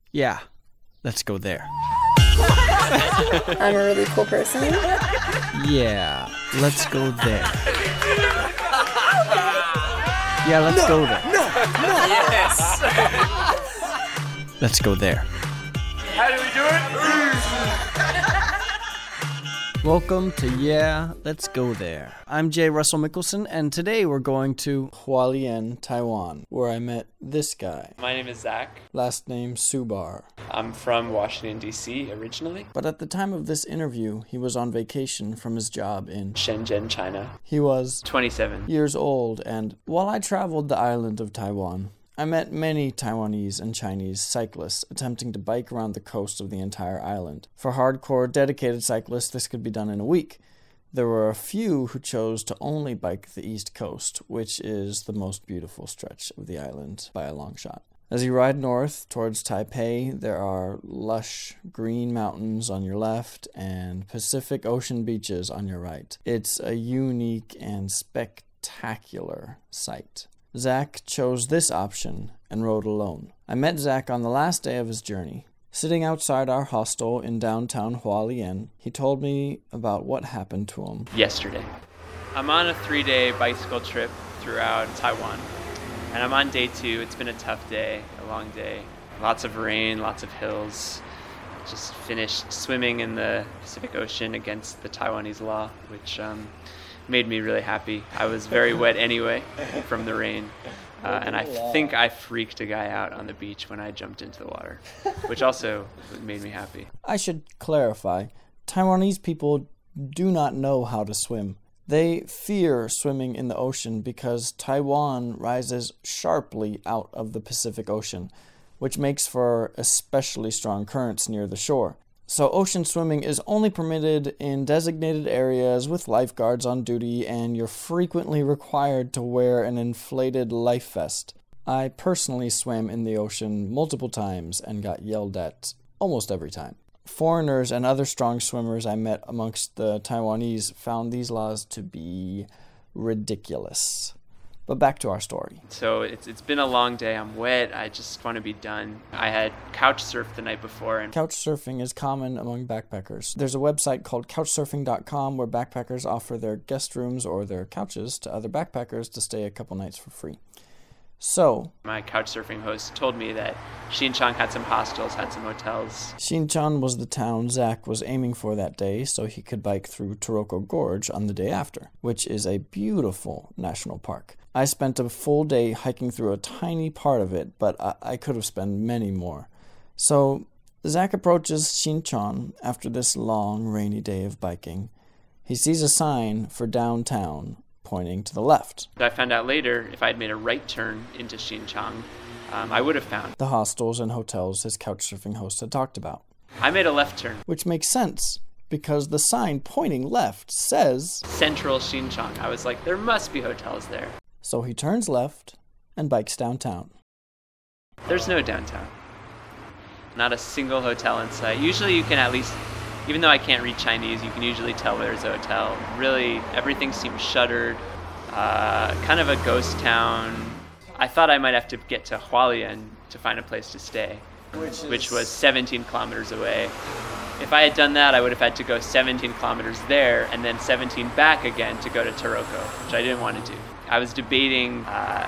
Yeah, let's go there. I'm a really cool person. Yeah, let's go there. Yeah, let's go there. No! Yes! Let's go there. How do we do it? Welcome to Yeah, Let's Go There. I'm J. Russell Mickelson, and today we're going to Hualien, Taiwan, where I met this guy. My name is Zach. Last name Subar. I'm from Washington, D.C. originally. But at the time of this interview, he was on vacation from his job in Shenzhen, China. He was 27. years old, and while I traveled the island of Taiwan, I met many Taiwanese and Chinese cyclists attempting to bike around the coast of the entire island. For hardcore, dedicated cyclists, this could be done in a week. There were a few who chose to only bike the east coast, which is the most beautiful stretch of the island by a long shot. As you ride north towards Taipei, there are lush green mountains on your left and Pacific Ocean beaches on your right. It's a unique and spectacular sight. Zach chose this option and rode alone. I met Zach on the last day of his journey. Sitting outside our hostel in downtown Hualien, he told me about what happened to him. Yesterday. I'm on a 3-day bicycle trip throughout Taiwan, and I'm on day 2. It's been a tough day, a long day. Lots of rain, lots of hills. Just finished swimming in the Pacific Ocean against the Taiwanese law, which made me really happy. I was very wet anyway from the rain. And I think I freaked a guy out on the beach when I jumped into the water, which also made me happy. I should clarify, Taiwanese people do not know how to swim. They fear swimming in the ocean because Taiwan rises sharply out of the Pacific Ocean, which makes for especially strong currents near the shore. So ocean swimming is only permitted in designated areas with lifeguards on duty, and you're frequently required to wear an inflated life vest. I personally swam in the ocean multiple times and got yelled at almost every time. Foreigners and other strong swimmers I met amongst the Taiwanese found these laws to be ridiculous. But back to our story. So it's been a long day. I'm wet. I just want to be done. I had couch surfed the night before. And couch surfing is common among backpackers. There's a website called couchsurfing.com where backpackers offer their guest rooms or their couches to other backpackers to stay a couple nights for free. So, my couch surfing host told me that Xinchang had some hostels, had some hotels. Xinchang was the town Zach was aiming for that day so he could bike through Taroko Gorge on the day after, which is a beautiful national park. I spent a full day hiking through a tiny part of it, but I could have spent many more. So, Zach approaches Xinchang after this long, rainy day of biking. He sees a sign for downtown, pointing to the left. I found out later, if I had made a right turn into Xinchang, I would have found the hostels and hotels his couchsurfing host had talked about. I made a left turn. Which makes sense, because the sign pointing left says Central Xinchang. I was like, there must be hotels there. So he turns left and bikes downtown. There's no downtown. Not a single hotel in sight. Usually you can at least, even though I can't read Chinese, you can usually tell where there's a hotel. Really, everything seems shuttered. Kind of a ghost town. I thought I might have to get to Hualien to find a place to stay, which was 17 kilometers away. If I had done that, I would have had to go 17 kilometers there and then 17 back again to go to Taroko, which I didn't want to do. I was debating,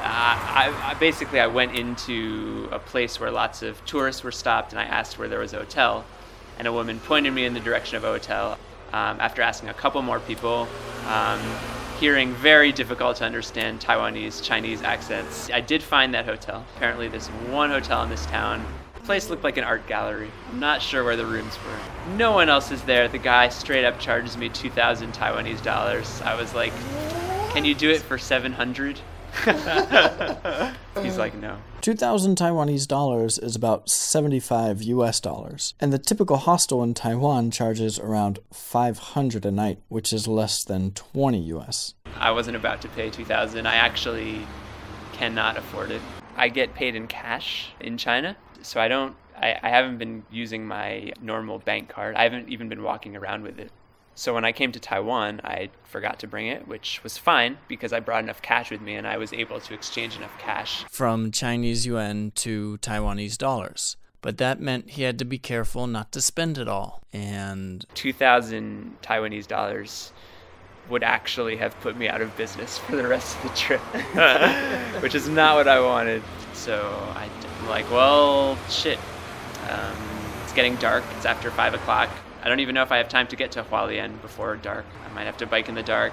I went into a place where lots of tourists were stopped, and I asked where there was a hotel, and a woman pointed me in the direction of a hotel. After asking a couple more people, hearing very difficult to understand Taiwanese, Chinese accents, I did find that hotel. Apparently there's one hotel in this town. The place looked like an art gallery. I'm not sure where the rooms were. No one else is there. The guy straight up charges me 2,000 Taiwanese dollars. I was like, can you do it for 700? He's like, no. 2,000 Taiwanese dollars is about 75 US dollars. And the typical hostel in Taiwan charges around 500 a night, which is less than 20 US. I wasn't about to pay 2,000. I actually cannot afford it. I get paid in cash in China, so I haven't been using my normal bank card. I haven't even been walking around with it. So when I came to Taiwan, I forgot to bring it, which was fine because I brought enough cash with me and I was able to exchange enough cash from Chinese yuan to Taiwanese dollars. But that meant he had to be careful not to spend it all. And 2,000 Taiwanese dollars would actually have put me out of business for the rest of the trip, which is not what I wanted. So I'm like, well, shit. It's getting dark. It's after 5 o'clock. I don't even know if I have time to get to Hualien before dark. I might have to bike in the dark.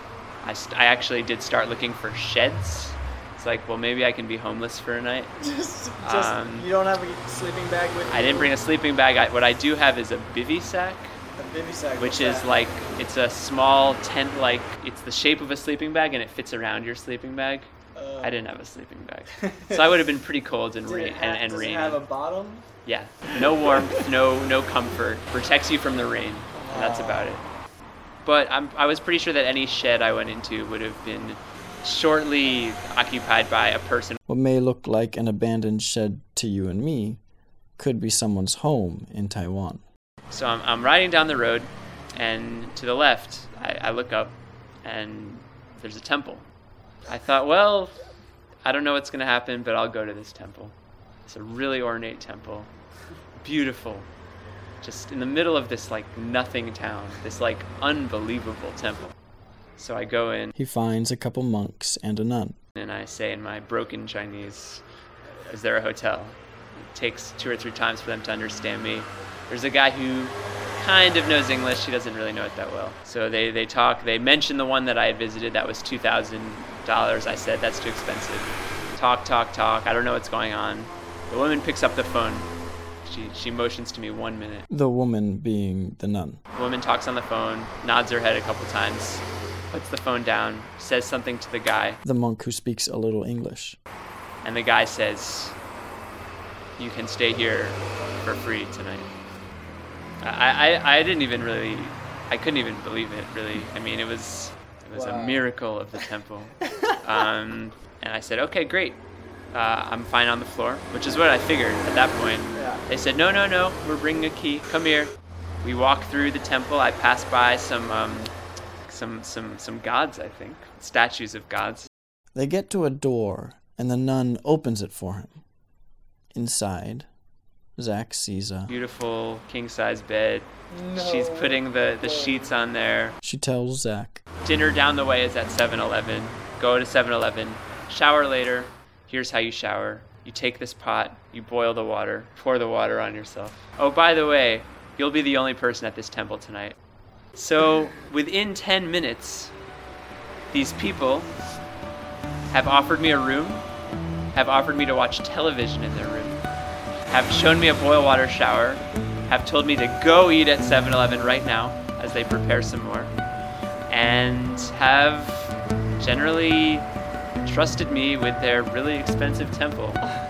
I actually did start looking for sheds. It's like, well, maybe I can be homeless for a night. just you don't have a sleeping bag with you? I didn't bring a sleeping bag. What I do have is a bivy sack. A bivy sack? Which is like, it's a small tent, like, it's the shape of a sleeping bag and it fits around your sleeping bag. I didn't have a sleeping bag. So I would have been pretty cold and rainy. Does it have a bottom? Yeah. No warmth, no comfort. Protects you from the rain. And that's about it. But I was pretty sure that any shed I went into would have been shortly occupied by a person. What may look like an abandoned shed to you and me could be someone's home in Taiwan. So I'm riding down the road, and to the left, I look up, and there's a temple. I thought, well, I don't know what's going to happen, but I'll go to this temple. It's a really ornate temple. Beautiful. Just in the middle of this, like, nothing town. This, like, unbelievable temple. So I go in. He finds a couple monks and a nun. And I say in my broken Chinese, is there a hotel? It takes 2 or 3 times for them to understand me. There's a guy who kind of knows English. He doesn't really know it that well. So they talk. They mention the one that I had visited. That was $2,000. I said, that's too expensive. Talk. I don't know what's going on. The woman picks up the phone. She motions to me 1 minute. The woman being the nun. The woman talks on the phone, nods her head a couple times, puts the phone down, says something to the guy. The monk who speaks a little English. And the guy says, you can stay here for free tonight. I didn't even really, I couldn't even believe it, really. I mean, it was a miracle of the temple. And I said, okay, great. I'm fine on the floor, which is what I figured at that point. Yeah. They said, no, we're bringing a key. Come here. We walk through the temple. I pass by some gods, I think, statues of gods. They get to a door, and the nun opens it for him. Inside, Zach sees a beautiful king-size bed. No. She's putting the sheets on there. She tells Zach, dinner down the way is at 7-Eleven. Go to 7-Eleven. Shower later. Here's how you shower. You take this pot, you boil the water, pour the water on yourself. Oh, by the way, you'll be the only person at this temple tonight. So within 10 minutes, these people have offered me a room, have offered me to watch television in their room, have shown me a boil water shower, have told me to go eat at 7-Eleven right now as they prepare some more, and have generally trusted me with their really expensive temple.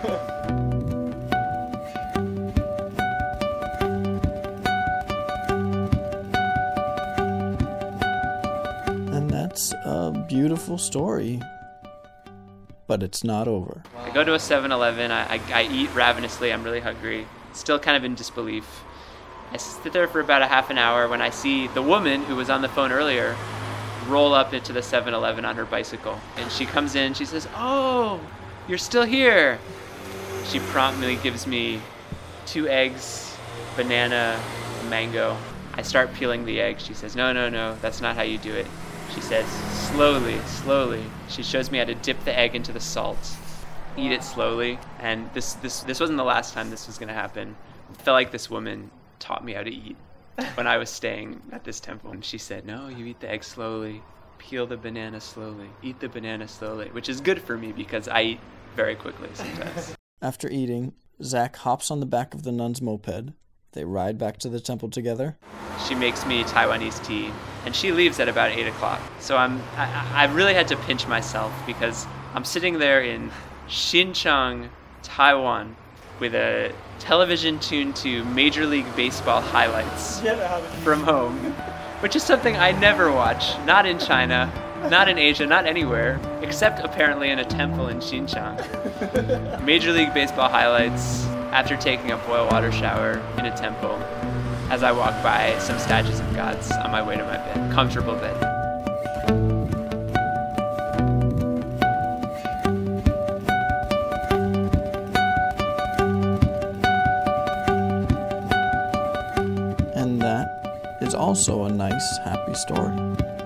And that's a beautiful story. But it's not over. I go to a 7-Eleven, I eat ravenously, I'm really hungry, still kind of in disbelief. I sit there for about a half an hour when I see the woman who was on the phone earlier roll up into the 7-Eleven on her bicycle. And she comes in, she says, oh, you're still here. She promptly gives me 2 eggs, banana, mango. I start peeling the egg. She says, no, that's not how you do it. She says, slowly. She shows me how to dip the egg into the salt, eat it slowly. And this wasn't the last time this was going to happen. I felt like this woman taught me how to eat when I was staying at this temple. And she said, no, you eat the egg slowly, peel the banana slowly, eat the banana slowly, which is good for me because I eat very quickly sometimes. After eating, Zach hops on the back of the nun's moped. They ride back to the temple together. She makes me Taiwanese tea, and she leaves at about 8 o'clock. So I really had to pinch myself because I'm sitting there in Xinjiang, Taiwan, with a television tuned to Major League Baseball highlights from home, which is something I never watch, not in China, not in Asia, not anywhere, except apparently in a temple in Xinjiang. Major League Baseball highlights after taking a boil water shower in a temple as I walk by some statues of gods on my way to my bed, comfortable bed. is also a nice, happy story.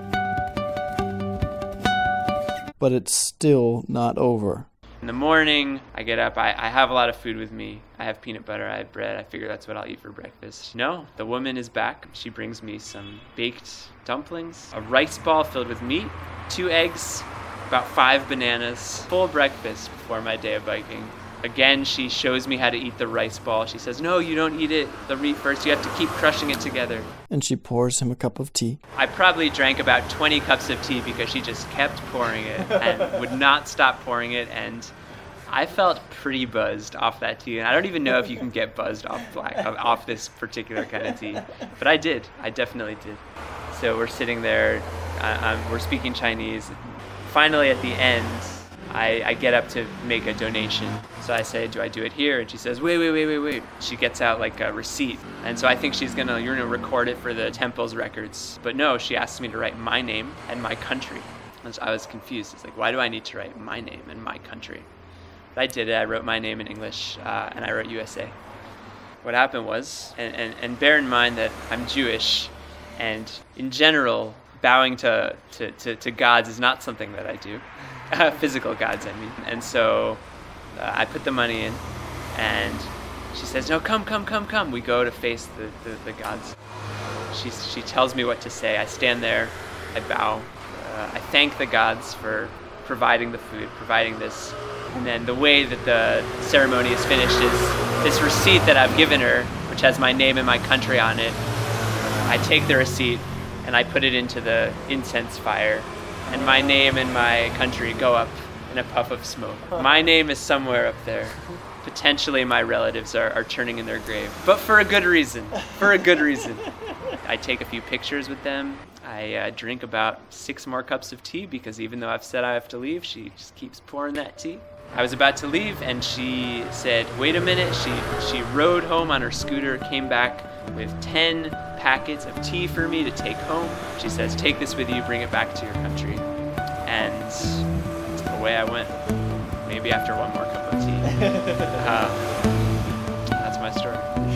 But it's still not over. In the morning, I get up, I have a lot of food with me. I have peanut butter, I have bread, I figure that's what I'll eat for breakfast. No, the woman is back. She brings me some baked dumplings, a rice ball filled with meat, 2 eggs, about 5 bananas, full breakfast before my day of biking. Again, she shows me how to eat the rice ball. She says, no, you don't eat it, the meat first, you have to keep crushing it together. And she pours him a cup of tea. I probably drank about 20 cups of tea because she just kept pouring it and would not stop pouring it, and I felt pretty buzzed off that tea. And I don't even know if you can get buzzed off this particular kind of tea, but I did. I definitely did. So we're sitting there, we're speaking Chinese. Finally, at the end, I get up to make a donation. So I say, do I do it here? And she says, wait. She gets out like a receipt. And so I think she's gonna record it for the temple's records. But no, she asked me to write my name and my country. And so I was confused. It's like, why do I need to write my name and my country? But I did it. I wrote my name in English, and I wrote USA. What happened was, and bear in mind that I'm Jewish, and in general, bowing to gods is not something that I do. Physical gods, I mean. And so I put the money in, and she says, no, come. We go to face the gods. She tells me what to say. I stand there, I bow. I thank the gods for providing the food, providing this. And then the way that the ceremony is finished is this receipt that I've given her, which has my name and my country on it. I take the receipt and I put it into the incense fire, and my name and my country go up in a puff of smoke. My name is somewhere up there. Potentially my relatives are turning in their grave, but for a good reason. I take a few pictures with them. I drink about 6 more cups of tea because even though I've said I have to leave, she just keeps pouring that tea. I was about to leave and she said, wait a minute. She rode home on her scooter, came back with 10 packets of tea for me to take home. She says, take this with you, bring it back to your country. And away I went, maybe after 1 more cup of tea. That's my story.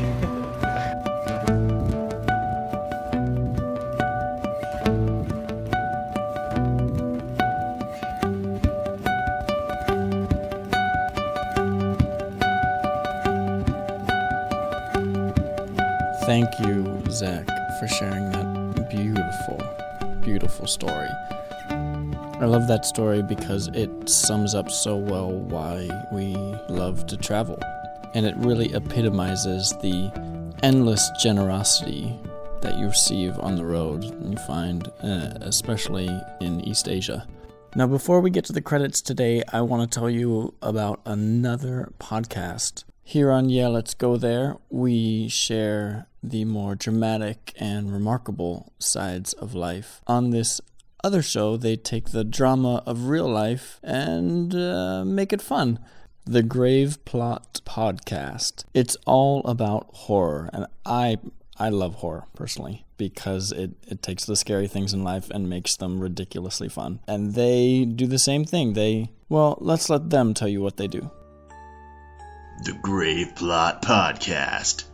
Thank you, Zach, for sharing that beautiful story. I love that story because it sums up so well why we love to travel. And it really epitomizes the endless generosity that you receive on the road and you find, especially in East Asia. Now, before we get to the credits today, I want to tell you about another podcast. Here on Yeah, Let's Go There, we share the more dramatic and remarkable sides of life. On this other show, they take the drama of real life and make it fun. The Grave Plot Podcast. It's all about horror, and I love horror, personally, because it takes the scary things in life and makes them ridiculously fun. And they do the same thing. Let's let them tell you what they do. The Grave Plot Podcast.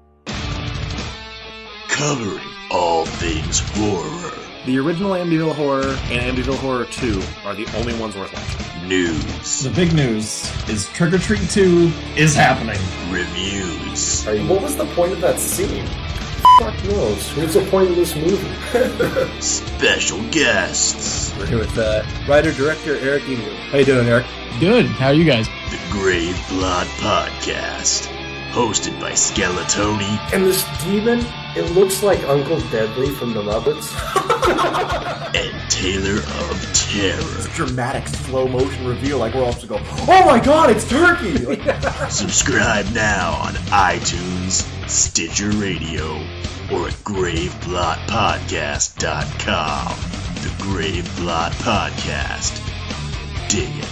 Covering all things horror. The original Amityville Horror and Amityville Horror 2 are the only ones worth watching. News. The big news is Trick or Treat 2 is happening. Reviews. What was the point of that scene? Fuck knows. What's the point of this movie? Special guests. We're here with writer-director Eric Engel. How you doing, Eric? Good. How are you guys? The Grave Plot Podcast. Hosted by Skeletoni. And this demon, it looks like Uncle Deadly from the Muppets. And Taylor of Terror. Dramatic slow-motion reveal, like we're all supposed to go, oh my god, it's turkey! Subscribe now on iTunes, Stitcher Radio, or at GravePlotPodcast.com. The Grave Plot Podcast. Dig it.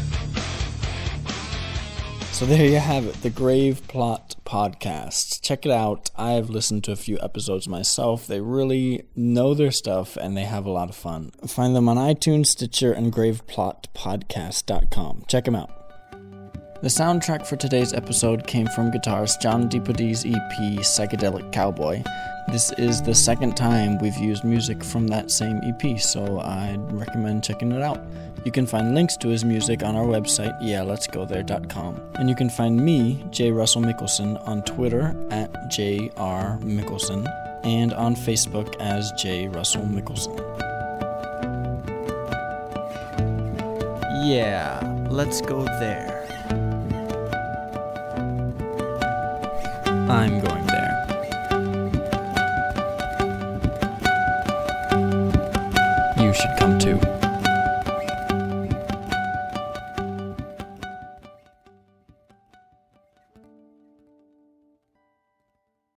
So there you have it, the Grave Plot Podcast. Check it out. I've listened to a few episodes myself. They really know their stuff, and they have a lot of fun. Find them on iTunes, Stitcher, and GravePlotPodcast.com. Check them out. The soundtrack for today's episode came from guitarist John DePodie's EP, Psychedelic Cowboy. This is the second time we've used music from that same EP, so I'd recommend checking it out. You can find links to his music on our website, yeahletsgothere.com. And you can find me, J. Russell Mickelson, on Twitter at JR Mickelson, and on Facebook as J. Russell Mickelson. Yeah, let's go there. I'm going there. You should come too.